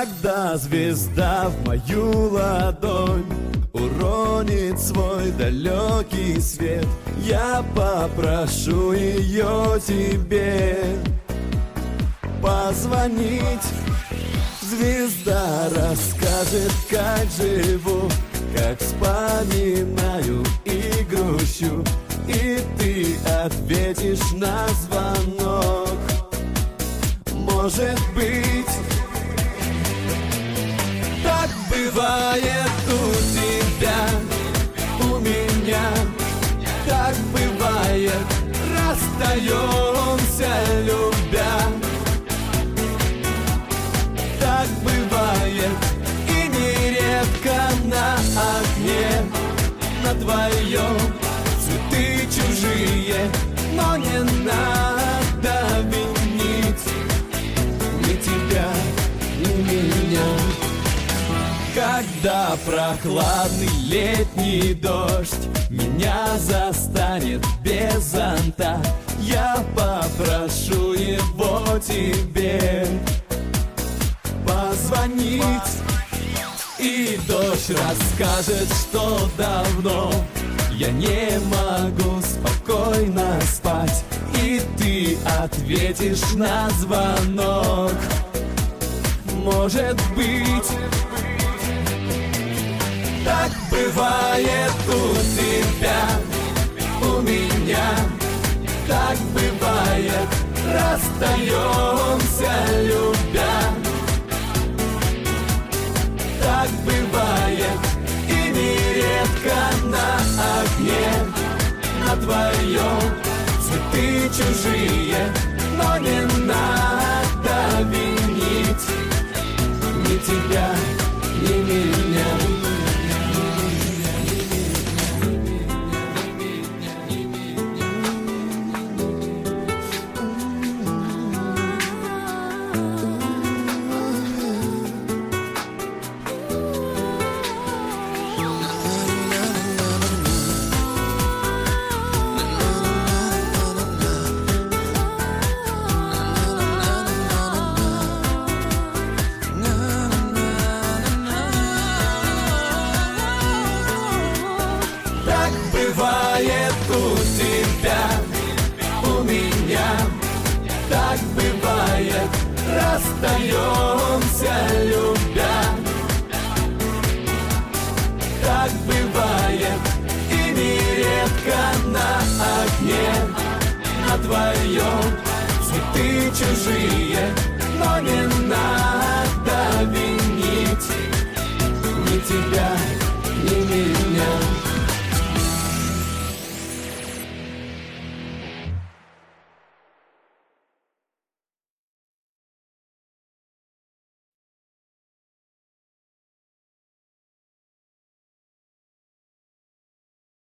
Когда звезда в мою ладонь уронит свой далекий свет, я попрошу ее тебе позвонить. Звезда расскажет, как живу, как вспоминаю и грущу, и ты ответишь на звонок. Может быть, так бывает у тебя, у меня, так бывает, расстаемся, любя. Так бывает, и нередко на окне на твоем цветы чужие, но не надо винить ни тебя, ни меня. Когда прохладный летний дождь меня застанет без зонта, я попрошу его тебе позвонить. И дождь расскажет, что давно я не могу спокойно спать, и ты ответишь на звонок. Может быть, так бывает у тебя, у меня, так бывает, расстаемся, любя. Так бывает, и нередко на окне на твоем цветы чужие, но не надо винить ни тебя, ни меня. Бывает у тебя, у меня, так бывает, расстаемся, любя. Так бывает, и нередко на окне на твоем цветы чужие, но не надо винить ни тебя, ни меня.